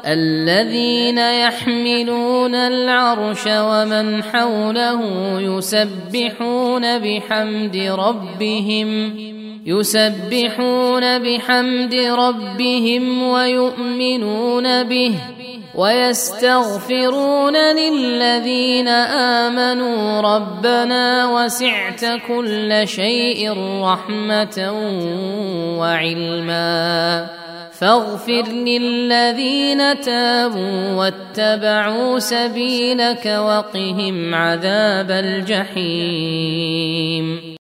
الذين يحملون العرش ومن حوله يسبحون بحمد ربهم ويؤمنون به ويستغفرون للذين آمنوا ربنا وسعت كل شيء رحمة وعلما فاغفر للذين تابوا واتبعوا سبيلك وقهم عذاب الجحيم.